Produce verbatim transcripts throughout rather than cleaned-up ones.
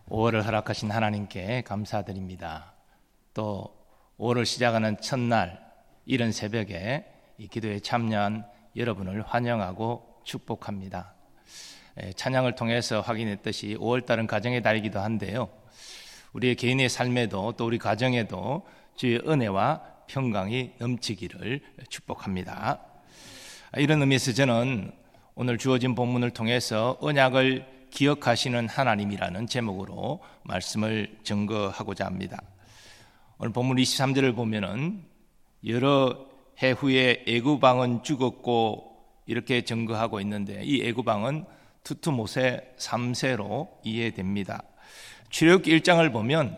오월을 허락하신 하나님께 감사드립니다. 또 오월을 시작하는 첫날 이른 새벽에 이 기도에 참여한 여러분을 환영하고 축복합니다. 찬양을 통해서 확인했듯이 오월달은 가정의 달이기도 한데요, 우리의 개인의 삶에도 또 우리 가정에도 주의 은혜와 평강이 넘치기를 축복합니다. 이런 의미에서 저는 오늘 주어진 본문을 통해서 언약을 기억하시는 하나님이라는 제목으로 말씀을 증거하고자 합니다. 오늘 본문 이십삼 절을 보면은 여러 해 후에 애굽왕은 죽었고 이렇게 증거하고 있는데, 이 애굽왕은 투트모세 삼 세로 이해됩니다. 출애굽기 일 장을 보면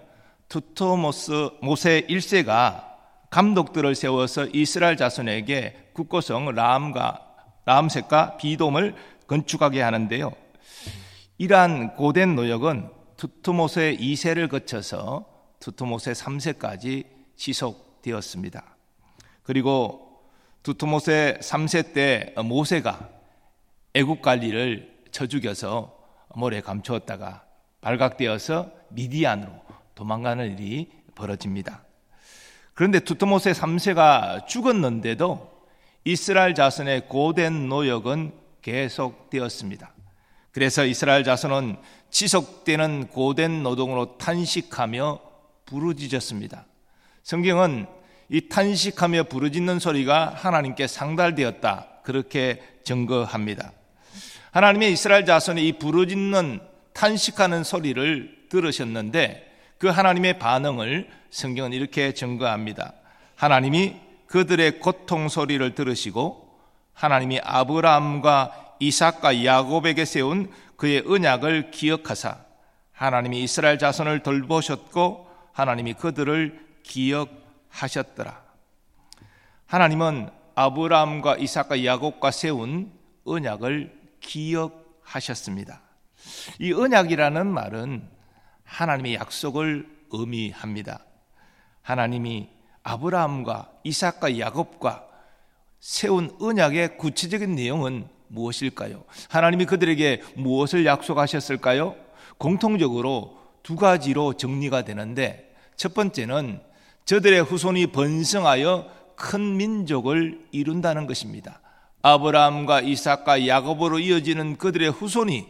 투트모세 일 세가 감독들을 세워서 이스라엘 자손에게 국고성 라암과 라암셋과 비돔을 건축하게 하는데요, 이러한 고된 노역은 투트모세 이 세를 거쳐서 투트모세 삼 세까지 지속되었습니다. 그리고 투트모세 삼 세 때 모세가 애굽 관리를 쳐 죽여서 모래 감추었다가 발각되어서 미디안으로 도망가는 일이 벌어집니다. 그런데 투트모세 삼 세가 죽었는데도 이스라엘 자손의 고된 노역은 계속되었습니다. 그래서 이스라엘 자손은 지속되는 고된 노동으로 탄식하며 부르짖었습니다. 성경은 이 탄식하며 부르짖는 소리가 하나님께 상달되었다, 그렇게 증거합니다. 하나님의 이스라엘 자손이 이 부르짖는 탄식하는 소리를 들으셨는데 그 하나님의 반응을 성경은 이렇게 증거합니다. 하나님이 그들의 고통 소리를 들으시고 하나님이 아브라함과 이삭과 야곱에게 세운 그의 언약을 기억하사 하나님이 이스라엘 자손을 돌보셨고 하나님이 그들을 기억하셨더라. 하나님은 아브라함과 이삭과 야곱과 세운 언약을 기억하셨습니다. 이 언약이라는 말은 하나님의 약속을 의미합니다. 하나님이 아브라함과 이삭과 야곱과 세운 언약의 구체적인 내용은 무엇일까요? 하나님이 그들에게 무엇을 약속하셨을까요? 공통적으로 두 가지로 정리가 되는데, 첫 번째는 저들의 후손이 번성하여 큰 민족을 이룬다는 것입니다. 아브라함과 이삭과 야곱으로 이어지는 그들의 후손이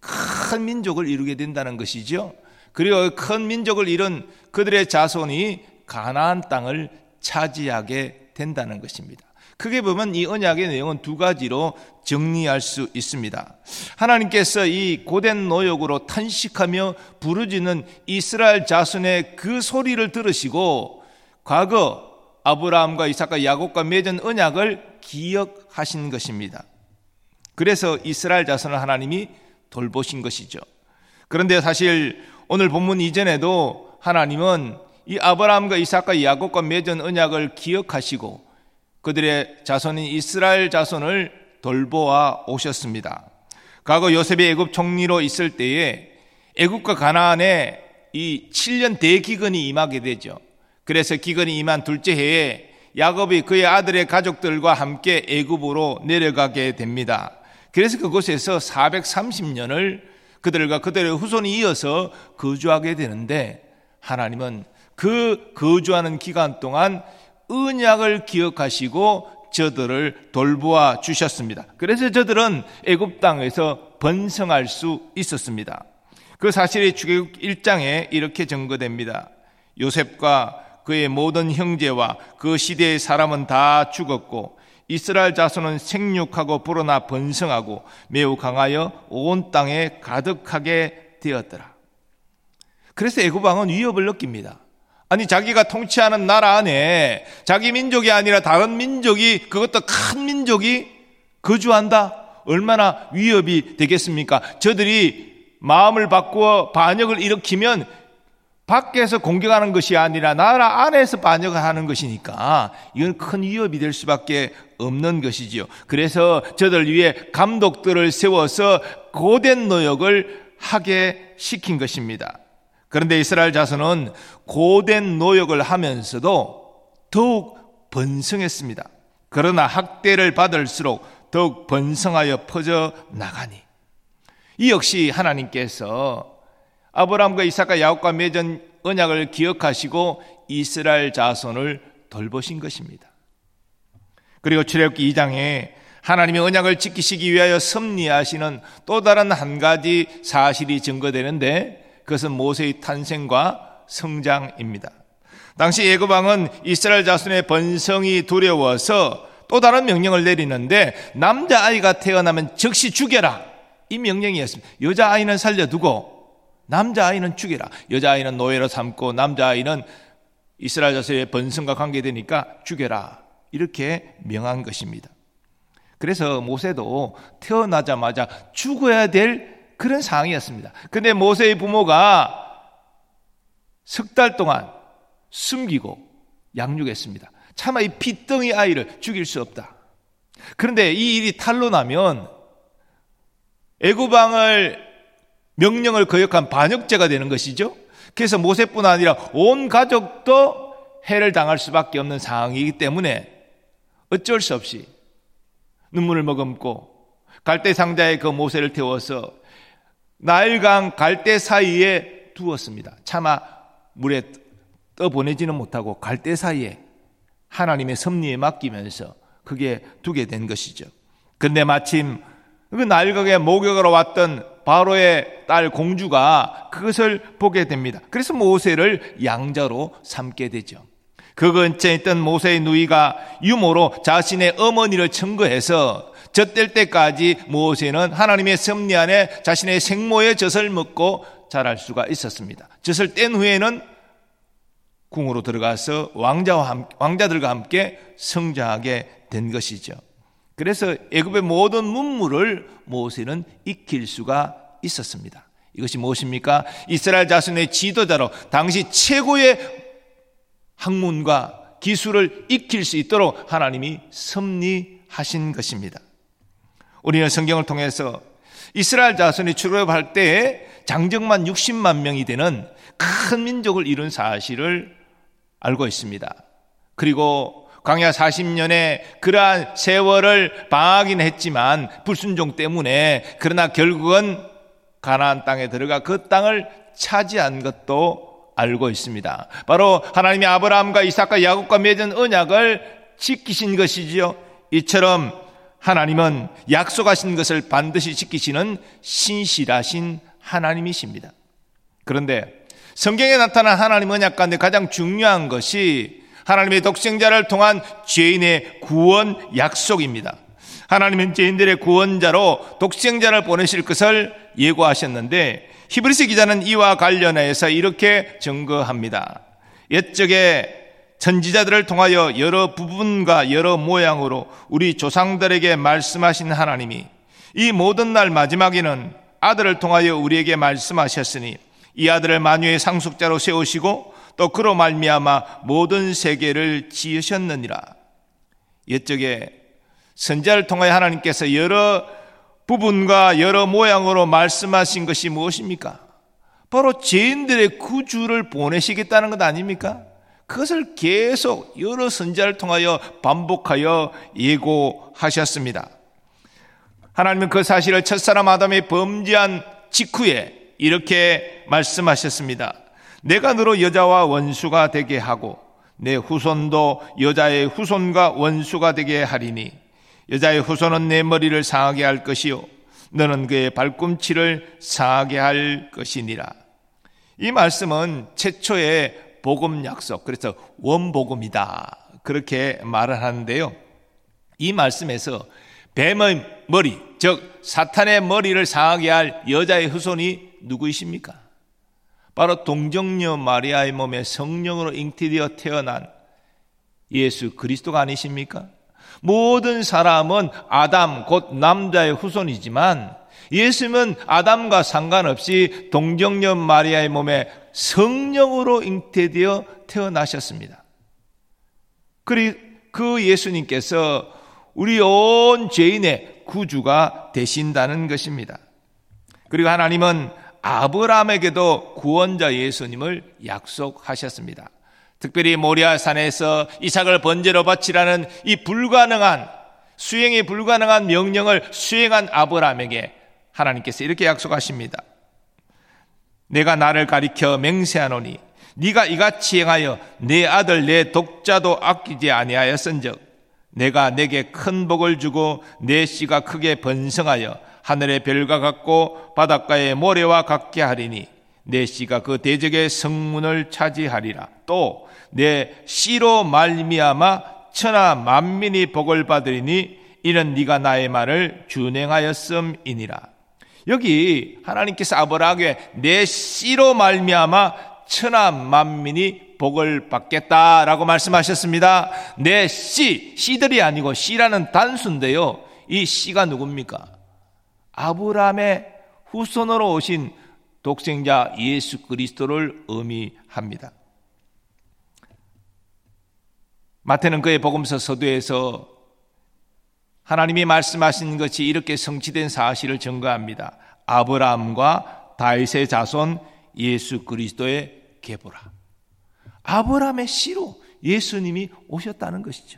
큰 민족을 이루게 된다는 것이죠. 그리고 큰 민족을 이룬 그들의 자손이 가나안 땅을 차지하게 된다는 것입니다. 크게 보면 이 언약의 내용은 두 가지로 정리할 수 있습니다. 하나님께서 이 고된 노역으로 탄식하며 부르짖는 이스라엘 자손의 그 소리를 들으시고 과거 아브라함과 이삭과 야곱과 맺은 언약을 기억하신 것입니다. 그래서 이스라엘 자손을 하나님이 돌보신 것이죠. 그런데 사실 오늘 본문 이전에도 하나님은 이 아브라함과 이삭과 야곱과 맺은 언약을 기억하시고 그들의 자손인 이스라엘 자손을 돌보아 오셨습니다. 과거 요셉이 애굽 총리로 있을 때에 애굽과 가나안에 이 칠 년 대기근이 임하게 되죠. 그래서 기근이 임한 둘째 해에 야곱이 그의 아들의 가족들과 함께 애굽으로 내려가게 됩니다. 그래서 그곳에서 사백삼십 년을 그들과 그들의 후손이 이어서 거주하게 되는데, 하나님은 그 거주하는 기간 동안 언약을 기억하시고 저들을 돌보아 주셨습니다. 그래서 저들은 애굽 땅에서 번성할 수 있었습니다. 그 사실이 출애굽기 일 장에 이렇게 증거됩니다. 요셉과 그의 모든 형제와 그 시대의 사람은 다 죽었고 이스라엘 자손은 생육하고 불어나 번성하고 매우 강하여 온 땅에 가득하게 되었더라. 그래서 애굽 왕은 위협을 느낍니다. 아니, 자기가 통치하는 나라 안에 자기 민족이 아니라 다른 민족이, 그것도 큰 민족이 거주한다? 얼마나 위협이 되겠습니까? 저들이 마음을 바꾸어 반역을 일으키면 밖에서 공격하는 것이 아니라 나라 안에서 반역을 하는 것이니까 이건 큰 위협이 될 수밖에 없는 것이지요. 그래서 저들 위에 감독들을 세워서 고된 노역을 하게 시킨 것입니다. 그런데 이스라엘 자손은 고된 노역을 하면서도 더욱 번성했습니다. 그러나 학대를 받을수록 더욱 번성하여 퍼져 나가니, 이 역시 하나님께서 아브라함과 이삭과 야곱과 맺은 언약을 기억하시고 이스라엘 자손을 돌보신 것입니다. 그리고 출애굽기 이 장에 하나님의 언약을 지키시기 위하여 섭리하시는 또 다른 한 가지 사실이 증거되는데, 그것은 모세의 탄생과 성장입니다. 당시 애굽 왕은 이스라엘 자손의 번성이 두려워서 또 다른 명령을 내리는데, 남자아이가 태어나면 즉시 죽여라, 이 명령이었습니다. 여자아이는 살려두고 남자아이는 죽여라. 여자아이는 노예로 삼고 남자아이는 이스라엘 자손의 번성과 관계되니까 죽여라, 이렇게 명한 것입니다. 그래서 모세도 태어나자마자 죽어야 될 그런 상황이었습니다. 그런데 모세의 부모가 석 달 동안 숨기고 양육했습니다. 차마 이 핏덩이 아이를 죽일 수 없다. 그런데 이 일이 탄로 나면 애굽 왕을 명령을 거역한 반역죄가 되는 것이죠. 그래서 모세뿐 아니라 온 가족도 해를 당할 수밖에 없는 상황이기 때문에 어쩔 수 없이 눈물을 머금고 갈대 상자에 그 모세를 태워서 나일강 갈대 사이에 두었습니다. 차마 물에 떠보내지는 못하고 갈대 사이에 하나님의 섭리에 맡기면서 그게 두게 된 것이죠. 그런데 마침 그 나일강에 목욕하러 왔던 바로의 딸 공주가 그것을 보게 됩니다. 그래서 모세를 양자로 삼게 되죠. 그 근처에 있던 모세의 누이가 유모로 자신의 어머니를 청거해서 젖될 때까지 모세는 하나님의 섭리 안에 자신의 생모의 젖을 먹고 자랄 수가 있었습니다. 젖을 뗀 후에는 궁으로 들어가서 왕자와 함께, 왕자들과 함께 성장하게 된 것이죠. 그래서 애굽의 모든 문물을 모세는 익힐 수가 있었습니다. 이것이 무엇입니까? 이스라엘 자손의 지도자로 당시 최고의 학문과 기술을 익힐 수 있도록 하나님이 섭리하신 것입니다. 우리는 성경을 통해서 이스라엘 자손이 출애굽할 때에 장정만 육십만 명이 되는 큰 민족을 이룬 사실을 알고 있습니다. 그리고 광야 사십 년에 그러한 세월을 방하긴 했지만 불순종 때문에, 그러나 결국은 가나안 땅에 들어가 그 땅을 차지한 것도 알고 있습니다. 바로 하나님이 아브라함과 이삭과 야곱과 맺은 언약을 지키신 것이지요. 이처럼 하나님은 약속하신 것을 반드시 지키시는 신실하신 하나님이십니다. 그런데 성경에 나타난 하나님 언약 가운데 가장 중요한 것이 하나님의 독생자를 통한 죄인의 구원 약속입니다. 하나님은 죄인들의 구원자로 독생자를 보내실 것을 예고하셨는데, 히브리서 기자는 이와 관련해서 이렇게 증거합니다. 옛적에 선지자들을 통하여 여러 부분과 여러 모양으로 우리 조상들에게 말씀하신 하나님이 이 모든 날 마지막에는 아들을 통하여 우리에게 말씀하셨으니 이 아들을 만유의 상속자로 세우시고 또 그로 말미암아 모든 세계를 지으셨느니라. 옛적에 선지자를 통하여 하나님께서 여러 부분과 여러 모양으로 말씀하신 것이 무엇입니까? 바로 죄인들의 구주를 보내시겠다는 것 아닙니까? 그것을 계속 여러 선지자를 통하여 반복하여 예고하셨습니다. 하나님은 그 사실을 첫사람 아담이 범죄한 직후에 이렇게 말씀하셨습니다. 내가 너로 여자와 원수가 되게 하고 내 후손도 여자의 후손과 원수가 되게 하리니 여자의 후손은 내 머리를 상하게 할 것이요 너는 그의 발꿈치를 상하게 할 것이니라. 이 말씀은 최초의 복음 약속, 그래서 원복음이다, 그렇게 말을 하는데요. 이 말씀에서 뱀의 머리, 즉 사탄의 머리를 상하게 할 여자의 후손이 누구이십니까? 바로 동정녀 마리아의 몸에 성령으로 잉태되어 태어난 예수 그리스도가 아니십니까? 모든 사람은 아담 곧 남자의 후손이지만 예수님은 아담과 상관없이 동정녀 마리아의 몸에 성령으로 잉태되어 태어나셨습니다. 그리고 그 예수님께서 우리 온 죄인의 구주가 되신다는 것입니다. 그리고 하나님은 아브라함에게도 구원자 예수님을 약속하셨습니다. 특별히 모리아산에서 이삭을 번제로 바치라는 이 불가능한, 수행이 불가능한 명령을 수행한 아브라함에게 하나님께서 이렇게 약속하십니다. 내가 나를 가리켜 맹세하노니 네가 이같이 행하여 내 아들 내 독자도 아끼지 아니하였은즉 내가 내게 큰 복을 주고 내 씨가 크게 번성하여 하늘의 별과 같고 바닷가의 모래와 같게 하리니 내 씨가 그 대적의 성문을 차지하리라. 또 내 씨로 말미암아 천하 만민이 복을 받으리니 이는 네가 나의 말을 준행하였음이니라. 여기 하나님께서 아브라함에게 내 씨로 말미암아 천하 만민이 복을 받겠다라고 말씀하셨습니다. 내 씨, 씨들이 아니고 씨라는 단수인데요, 이 씨가 누굽니까? 아브라함의 후손으로 오신 독생자 예수 그리스도를 의미합니다. 마태는 그의 복음서 서두에서 하나님이 말씀하신 것이 이렇게 성취된 사실을 증거합니다. 아브라함과 다윗의 자손 예수 그리스도의 계보라. 아브라함의 씨로 예수님이 오셨다는 것이죠.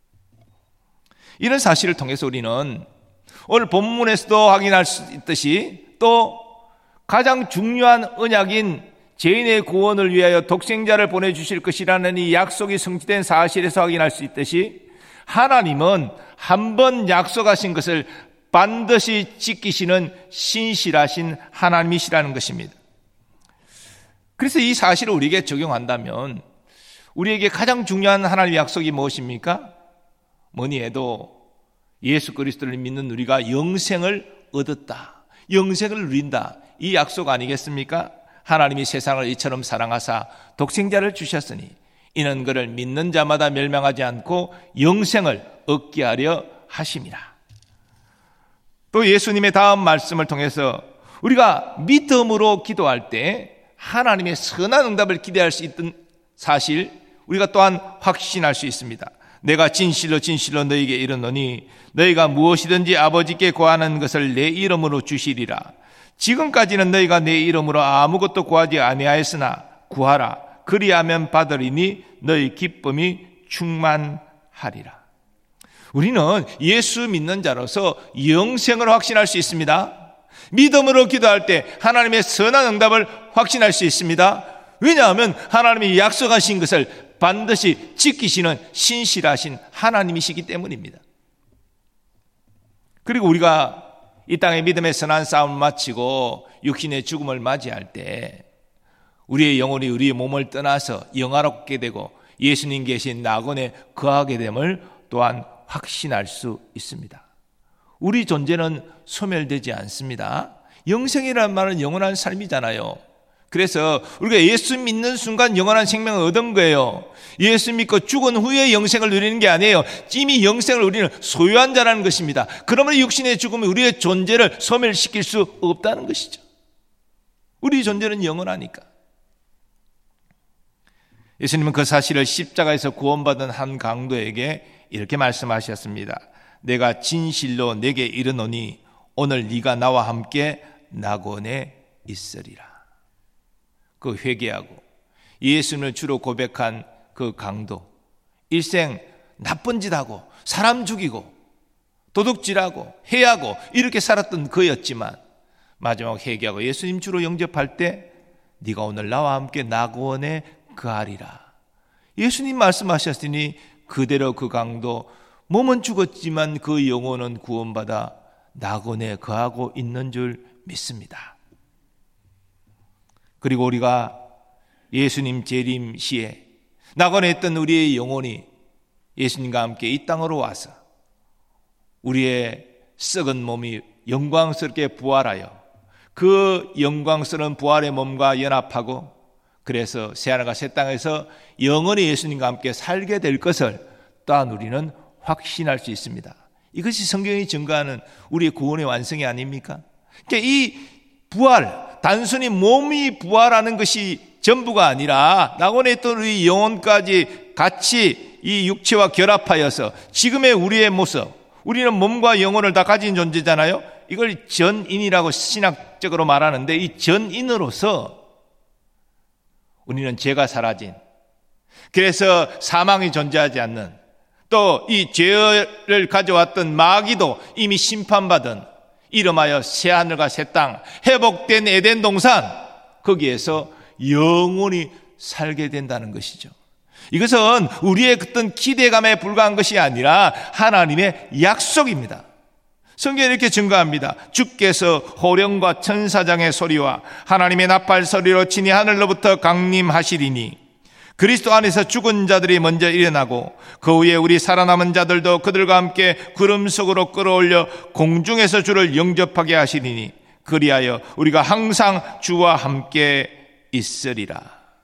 이런 사실을 통해서 우리는 오늘 본문에서도 확인할 수 있듯이 또 가장 중요한 언약인 죄인의 구원을 위하여 독생자를 보내주실 것이라는 이 약속이 성취된 사실에서 확인할 수 있듯이 하나님은 한 번 약속하신 것을 반드시 지키시는 신실하신 하나님이시라는 것입니다. 그래서 이 사실을 우리에게 적용한다면 우리에게 가장 중요한 하나님의 약속이 무엇입니까? 뭐니 해도 예수 그리스도를 믿는 우리가 영생을 얻었다, 영생을 누린다, 이 약속 아니겠습니까? 하나님이 세상을 이처럼 사랑하사 독생자를 주셨으니 이는 그를 믿는 자마다 멸망하지 않고 영생을 얻게 하려 하심이라. 또 예수님의 다음 말씀을 통해서 우리가 믿음으로 기도할 때 하나님의 선한 응답을 기대할 수 있던 사실 우리가 또한 확신할 수 있습니다. 내가 진실로 진실로 너희에게 이르노니 너희가 무엇이든지 아버지께 구하는 것을 내 이름으로 주시리라. 지금까지는 너희가 내 이름으로 아무것도 구하지 아니하였으나 구하라. 그리하면 받으리니 너희 기쁨이 충만하리라. 우리는 예수 믿는 자로서 영생을 확신할 수 있습니다. 믿음으로 기도할 때 하나님의 선한 응답을 확신할 수 있습니다. 왜냐하면 하나님이 약속하신 것을 반드시 지키시는 신실하신 하나님이시기 때문입니다. 그리고 우리가 이 땅의 믿음의 선한 싸움을 마치고 육신의 죽음을 맞이할 때 우리의 영혼이 우리의 몸을 떠나서 영화롭게 되고 예수님 계신 낙원에 거하게 됨을 또한 확신할 수 있습니다. 우리 존재는 소멸되지 않습니다. 영생이라는 말은 영원한 삶이잖아요. 그래서 우리가 예수 믿는 순간 영원한 생명을 얻은 거예요. 예수 믿고 죽은 후에 영생을 누리는 게 아니에요. 이미 영생을 우리는 소유한 자라는 것입니다. 그러면 육신의 죽음이 우리의 존재를 소멸시킬 수 없다는 것이죠. 우리 존재는 영원하니까. 예수님은 그 사실을 십자가에서 구원받은 한 강도에게 이렇게 말씀하셨습니다. 내가 진실로 내게 이르노니 오늘 네가 나와 함께 낙원에 있으리라. 그 회개하고 예수님을 주로 고백한 그 강도, 일생 나쁜 짓 하고 사람 죽이고 도둑질하고 해하고 이렇게 살았던 그였지만 마지막 회개하고 예수님 주로 영접할 때 네가 오늘 나와 함께 낙원에 거하리라. 예수님 말씀하셨으니 그대로 그 강도 몸은 죽었지만 그 영혼은 구원받아 낙원에 거하고 있는 줄 믿습니다. 그리고 우리가 예수님 재림 시에 낙원에 있던 우리의 영혼이 예수님과 함께 이 땅으로 와서 우리의 썩은 몸이 영광스럽게 부활하여 그 영광스러운 부활의 몸과 연합하고 그래서 새하늘과 새 땅에서 영원히 예수님과 함께 살게 될 것을 또한 우리는 확신할 수 있습니다. 이것이 성경이 증거하는 우리의 구원의 완성이 아닙니까? 그러니까 이 부활, 단순히 몸이 부활하는 것이 전부가 아니라 낙원에 있던 우리 영혼까지 같이 이 육체와 결합하여서 지금의 우리의 모습, 우리는 몸과 영혼을 다 가진 존재잖아요. 이걸 전인이라고 신학적으로 말하는데 이 전인으로서 우리는 죄가 사라진, 그래서 사망이 존재하지 않는, 또 이 죄를 가져왔던 마귀도 이미 심판받은 이름하여 새하늘과 새 땅, 회복된 에덴 동산, 거기에서 영원히 살게 된다는 것이죠. 이것은 우리의 어떤 기대감에 불과한 것이 아니라 하나님의 약속입니다. 성경에 이렇게 증거합니다. 주께서 호령과 천사장의 소리와 하나님의 나팔 소리로 친히 하늘로부터 강림하시리니 그리스도 안에서 죽은 자들이 먼저 일어나고 그 후에 우리 살아남은 자들도 그들과 함께 구름 속으로 끌어올려 공중에서 주를 영접하게 하시리니 그리하여 우리가 항상 주와 함께 있으리라.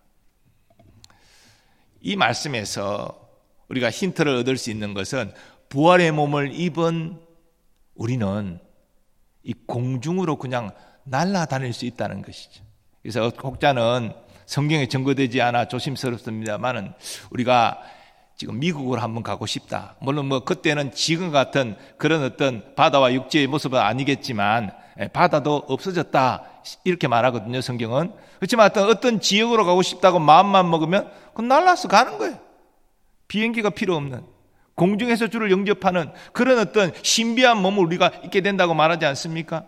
이 말씀에서 우리가 힌트를 얻을 수 있는 것은 부활의 몸을 입은 우리는 이 공중으로 그냥 날아다닐 수 있다는 것이죠. 그래서 혹자는 성경에 증거되지 않아 조심스럽습니다만은 우리가 지금 미국으로 한번 가고 싶다. 물론 뭐 그때는 지금 같은 그런 어떤 바다와 육지의 모습은 아니겠지만 바다도 없어졌다 이렇게 말하거든요, 성경은. 그렇지만 어떤, 어떤 지역으로 가고 싶다고 마음만 먹으면 그건 날라서 가는 거예요. 비행기가 필요 없는 공중에서 주를 영접하는 그런 어떤 신비한 몸을 우리가 있게 된다고 말하지 않습니까?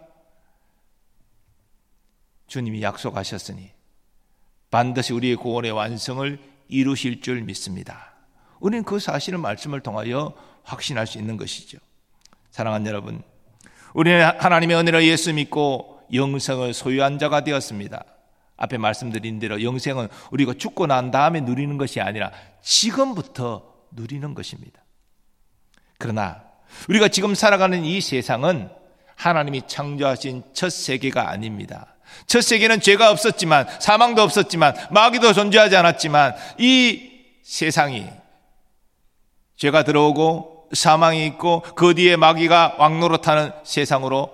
주님이 약속하셨으니 반드시 우리의 구원의 완성을 이루실 줄 믿습니다. 우리는 그 사실을 말씀을 통하여 확신할 수 있는 것이죠. 사랑하는 여러분, 우리는 하나님의 은혜로 예수 믿고 영생을 소유한 자가 되었습니다. 앞에 말씀드린 대로 영생은 우리가 죽고 난 다음에 누리는 것이 아니라 지금부터 누리는 것입니다. 그러나 우리가 지금 살아가는 이 세상은 하나님이 창조하신 첫 세계가 아닙니다. 첫 세계는 죄가 없었지만 사망도 없었지만 마귀도 존재하지 않았지만 이 세상이 죄가 들어오고 사망이 있고 그 뒤에 마귀가 왕노릇하는 세상으로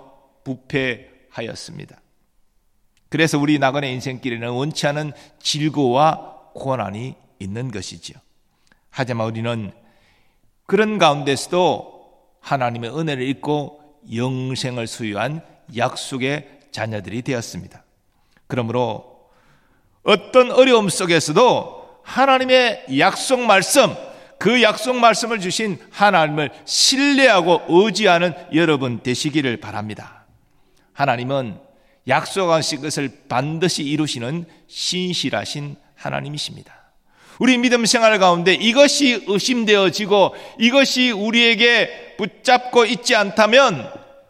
부패하였습니다. 그래서 우리 나그네 인생길에는 원치 않은 질고와 고난이 있는 것이죠. 하지만 우리는 그런 가운데서도 하나님의 은혜를 입고 영생을 소유한 약속의 자녀들이 되었습니다. 그러므로 어떤 어려움 속에서도 하나님의 약속 말씀, 그 약속 말씀을 주신 하나님을 신뢰하고 의지하는 여러분 되시기를 바랍니다. 하나님은 약속하신 것을 반드시 이루시는 신실하신 하나님이십니다. 우리 믿음 생활 가운데 이것이 의심되어지고 이것이 우리에게 붙잡고 있지 않다면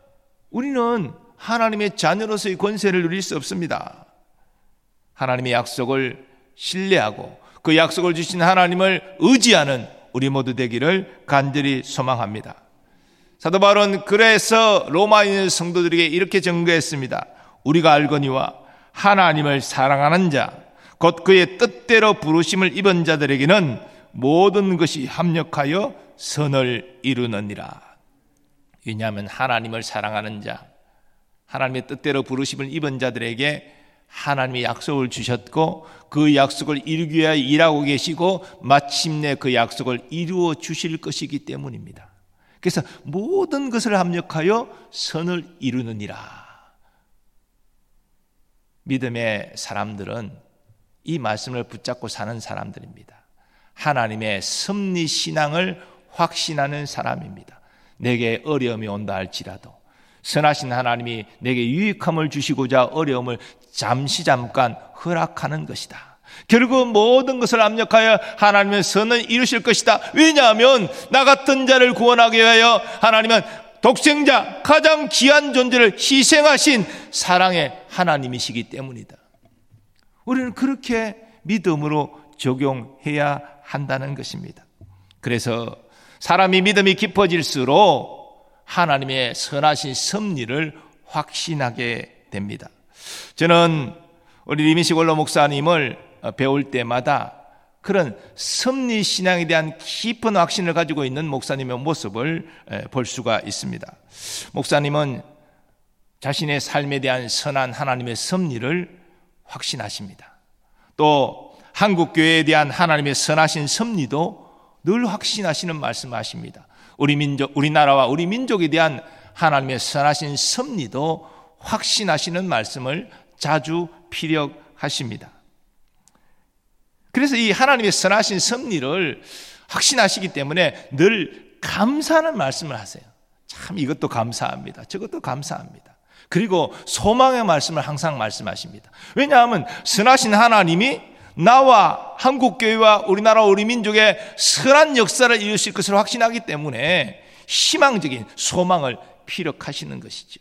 우리는 하나님의 자녀로서의 권세를 누릴 수 없습니다. 하나님의 약속을 신뢰하고 그 약속을 주신 하나님을 의지하는 우리 모두 되기를 간절히 소망합니다. 사도 바울은 그래서 로마인 성도들에게 이렇게 증거했습니다. 우리가 알거니와 하나님을 사랑하는 자 곧 그의 뜻대로 부르심을 입은 자들에게는 모든 것이 합력하여 선을 이루느니라. 왜냐하면 하나님을 사랑하는 자, 하나님의 뜻대로 부르심을 입은 자들에게 하나님의 약속을 주셨고 그 약속을 이루기 위하여 일하고 계시고 마침내 그 약속을 이루어 주실 것이기 때문입니다. 그래서 모든 것을 합력하여 선을 이루느니라. 믿음의 사람들은 이 말씀을 붙잡고 사는 사람들입니다. 하나님의 섭리 신앙을 확신하는 사람입니다. 내게 어려움이 온다 할지라도 선하신 하나님이 내게 유익함을 주시고자 어려움을 잠시 잠깐 허락하는 것이다. 결국 모든 것을 압력하여 하나님의 선을 이루실 것이다. 왜냐하면 나 같은 자를 구원하기 위하여 하나님은 독생자 가장 귀한 존재를 희생하신 사랑의 하나님이시기 때문이다. 우리는 그렇게 믿음으로 적용해야 한다는 것입니다. 그래서 사람이 믿음이 깊어질수록 하나님의 선하신 섭리를 확신하게 됩니다. 저는 우리 리민식 원로 목사님을 배울 때마다 그런 섭리 신앙에 대한 깊은 확신을 가지고 있는 목사님의 모습을 볼 수가 있습니다. 목사님은 자신의 삶에 대한 선한 하나님의 섭리를 확신하십니다. 또 한국 교회에 대한 하나님의 선하신 섭리도 늘 확신하시는 말씀하십니다. 우리 민족, 우리나라와 우리 민족에 대한 하나님의 선하신 섭리도 확신하시는 말씀을 자주 피력하십니다. 그래서 이 하나님의 선하신 섭리를 확신하시기 때문에 늘 감사하는 말씀을 하세요. 참 이것도 감사합니다. 저것도 감사합니다. 그리고 소망의 말씀을 항상 말씀하십니다. 왜냐하면 선하신 하나님이 나와 한국교회와 우리나라 우리 민족의 선한 역사를 이루실 것을 확신하기 때문에 희망적인 소망을 피력하시는 것이죠.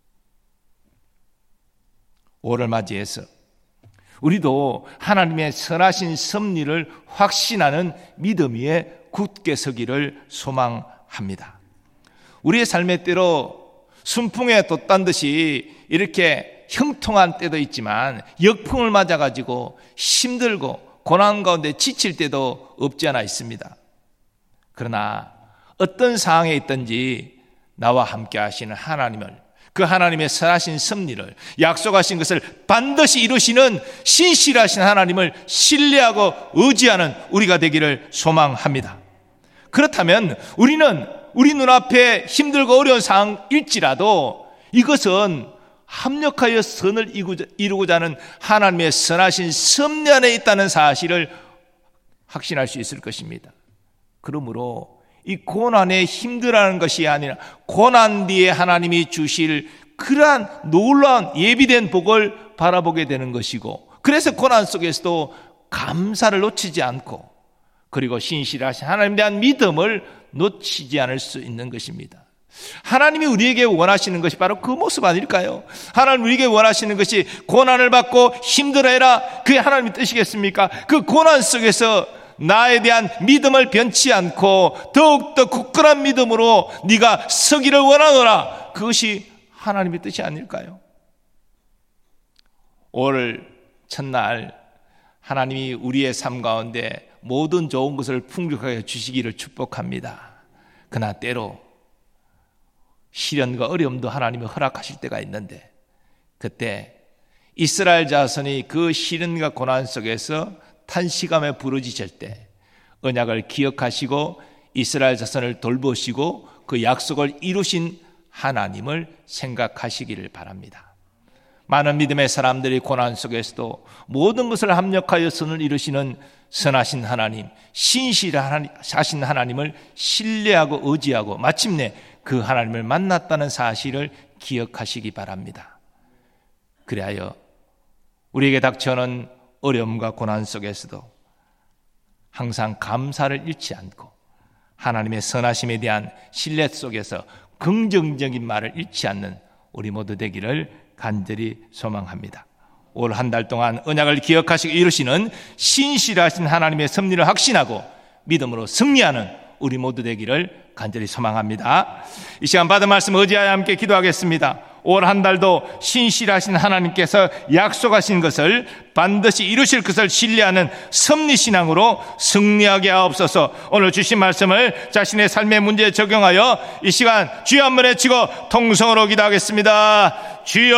오를 맞이해서 우리도 하나님의 선하신 섭리를 확신하는 믿음 위에 굳게 서기를 소망합니다. 우리의 삶의 때로 순풍에 돛단 듯이 이렇게 형통한 때도 있지만 역풍을 맞아가지고 힘들고 고난 가운데 지칠 때도 없지 않아 있습니다. 그러나 어떤 상황에 있든지 나와 함께 하시는 하나님을, 그 하나님의 선하신 섭리를, 약속하신 것을 반드시 이루시는 신실하신 하나님을 신뢰하고 의지하는 우리가 되기를 소망합니다. 그렇다면 우리는 우리 눈앞에 힘들고 어려운 상황일지라도 이것은 합력하여 선을 이루고자 하는 하나님의 선하신 섭리 안에 있다는 사실을 확신할 수 있을 것입니다. 그러므로 이 고난에 힘들어하는 것이 아니라 고난 뒤에 하나님이 주실 그러한 놀라운 예비된 복을 바라보게 되는 것이고, 그래서 고난 속에서도 감사를 놓치지 않고 그리고 신실하신 하나님에 대한 믿음을 놓치지 않을 수 있는 것입니다. 하나님이 우리에게 원하시는 것이 바로 그 모습 아닐까요? 하나님 우리에게 원하시는 것이 고난을 받고 힘들어해라, 그게 하나님의 뜻이겠습니까? 그 고난 속에서 나에 대한 믿음을 변치 않고 더욱더 굳건한 믿음으로 네가 서기를 원하노라, 그것이 하나님의 뜻이 아닐까요? 올 첫날 하나님이 우리의 삶 가운데 모든 좋은 것을 풍족하게 주시기를 축복합니다. 그러나 때로 시련과 어려움도 하나님이 허락하실 때가 있는데, 그때 이스라엘 자손이 그 시련과 고난 속에서 탄식하며 부르짖을 때 언약을 기억하시고 이스라엘 자손을 돌보시고 그 약속을 이루신 하나님을 생각하시기를 바랍니다. 많은 믿음의 사람들이 고난 속에서도 모든 것을 합력하여 선을 이루시는 선하신 하나님, 신실하신 하나님을 신뢰하고 의지하고 마침내 그 하나님을 만났다는 사실을 기억하시기 바랍니다. 그리하여 우리에게 닥쳐오는 어려움과 고난 속에서도 항상 감사를 잃지 않고 하나님의 선하심에 대한 신뢰 속에서 긍정적인 말을 잃지 않는 우리 모두 되기를 간절히 소망합니다. 올 한 달 동안 언약을 기억하시고 이루시는 신실하신 하나님의 섭리를 확신하고 믿음으로 승리하는 우리 모두 되기를 간절히 소망합니다. 이 시간 받은 말씀 의지하여 함께 기도하겠습니다. 올 한 달도 신실하신 하나님께서 약속하신 것을 반드시 이루실 것을 신뢰하는 섭리신앙으로 승리하게 하옵소서. 오늘 주신 말씀을 자신의 삶의 문제에 적용하여 이 시간 주여 한번 외치고 통성으로 기도하겠습니다. 주여.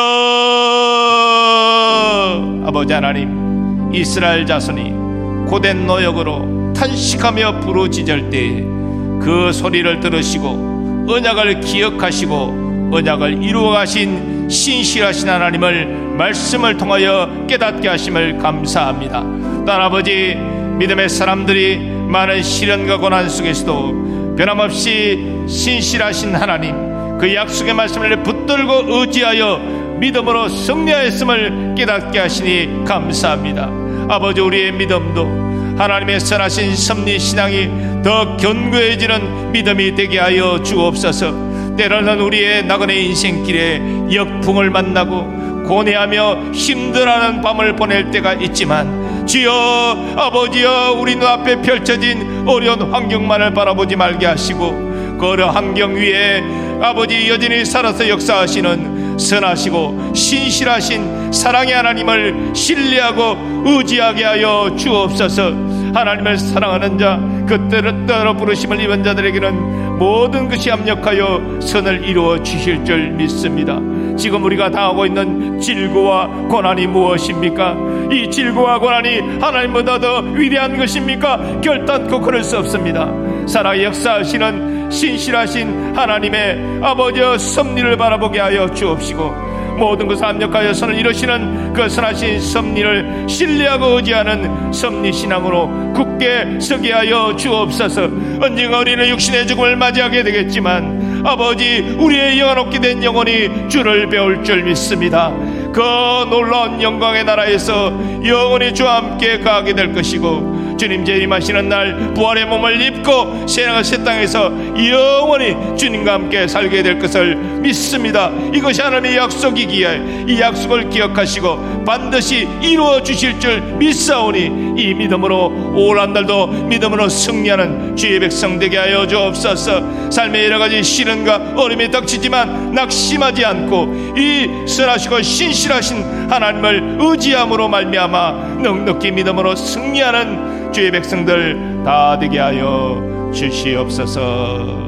아버지 하나님, 이스라엘 자손이 고된 노역으로 탄식하며 부르짖을 때 그 소리를 들으시고 언약을 기억하시고 언약을 이루어 가신 신실하신 하나님을 말씀을 통하여 깨닫게 하심을 감사합니다. 딸 아버지, 믿음의 사람들이 많은 시련과 고난 속에서도 변함없이 신실하신 하나님, 그 약속의 말씀을 붙들고 의지하여 믿음으로 승리하였음을 깨닫게 하시니 감사합니다. 아버지, 우리의 믿음도 하나님의 선하신 섭리 신앙이 더 견고해지는 믿음이 되게 하여 주옵소서. 때로는 우리의 나그네 인생길에 역풍을 만나고 고뇌하며 힘들어하는 밤을 보낼 때가 있지만 주여, 아버지여, 우리 눈앞에 펼쳐진 어려운 환경만을 바라보지 말게 하시고 그 어려운 환경 위에 아버지 여전히 살아서 역사하시는 선하시고 신실하신 사랑의 하나님을 신뢰하고 의지하게 하여 주옵소서. 하나님을 사랑하는 자, 그 때로 부르심을 입은 자들에게는 모든 것이 합력하여 선을 이루어 주실 줄 믿습니다. 지금 우리가 당하고 있는 질고와 고난이 무엇입니까? 이 질고와 고난이 하나님보다 더 위대한 것입니까? 결단코 그럴 수 없습니다. 살아 역사하시는 신실하신 하나님의 아버지의 섭리를 바라보게 하여 주옵시고 모든 것을 합력하여 선을 이루시는 그 선하신 섭리를 신뢰하고 의지하는 섭리신앙으로 굳게 서게 하여 주옵소서. 언젠가 우리는 육신의 죽음을 맞이하게 되겠지만 아버지, 우리의 영원롭게 된 영혼이 주를 배울 줄 믿습니다. 그 놀라운 영광의 나라에서 영원히 주와 함께 가게 될 것이고, 주님 재림하시는 날 부활의 몸을 입고 새하늘 새 땅에서 영원히 주님과 함께 살게 될 것을 믿습니다. 이것이 하나님의 약속이기에 이 약속을 기억하시고 반드시 이루어 주실 줄 믿사오니, 이 믿음으로 올 한 달도 믿음으로 승리하는 주의 백성 되게 하여 주옵소서. 삶의 여러가지 시련과 어려움이 닥치지만 낙심하지 않고 이 선하시고 신실하신 하나님을 의지함으로 말미암아 넉넉히 믿음으로 승리하는 주의 백성들 다 되게 하여 주시옵소서.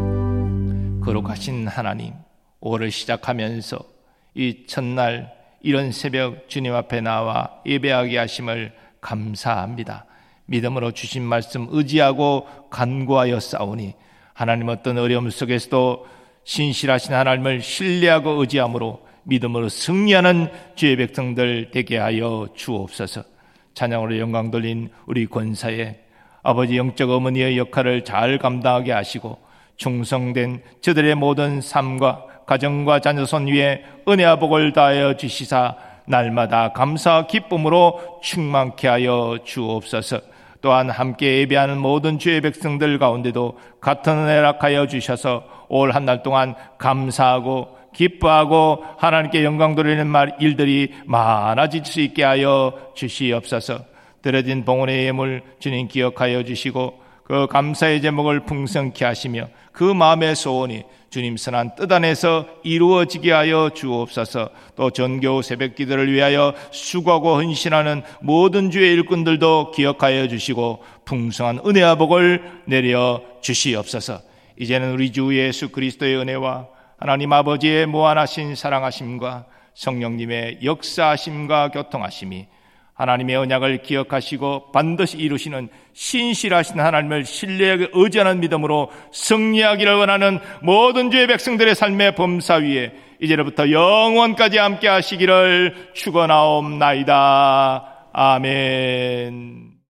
거룩하신 하나님, 올을 시작하면서 이 첫날 이런 새벽 주님 앞에 나와 예배하게 하심을 감사합니다. 믿음으로 주신 말씀 의지하고 간구하여 싸우니 하나님 어떤 어려움 속에서도 신실하신 하나님을 신뢰하고 의지함으로 믿음으로 승리하는 주의 백성들 되게 하여 주옵소서. 찬양으로 영광 돌린 우리 권사의 아버지 영적 어머니의 역할을 잘 감당하게 하시고 충성된 저들의 모든 삶과 가정과 자녀손 위에 은혜와 복을 다하여 주시사 날마다 감사와 기쁨으로 충만케 하여 주옵소서. 또한 함께 예배하는 모든 주의 백성들 가운데도 같은 은혜를 허락하여 주셔서 올 한 달 동안 감사하고 기뻐하고 하나님께 영광 돌리는 말 일들이 많아질 수 있게 하여 주시옵소서. 드려진 봉헌의 예물 주님 기억하여 주시고 그 감사의 제목을 풍성케 하시며 그 마음의 소원이 주님 선한 뜻 안에서 이루어지게 하여 주옵소서. 또 전교 새벽 기도를 위하여 수고하고 헌신하는 모든 주의 일꾼들도 기억하여 주시고 풍성한 은혜와 복을 내려 주시옵소서. 이제는 우리 주 예수 그리스도의 은혜와 하나님 아버지의 무한하신 사랑하심과 성령님의 역사하심과 교통하심이 하나님의 언약을 기억하시고 반드시 이루시는 신실하신 하나님을 신뢰하게 의지하는 믿음으로 승리하기를 원하는 모든 주의 백성들의 삶의 범사 위에 이제로부터 영원까지 함께 하시기를 축원하옵나이다. 아멘.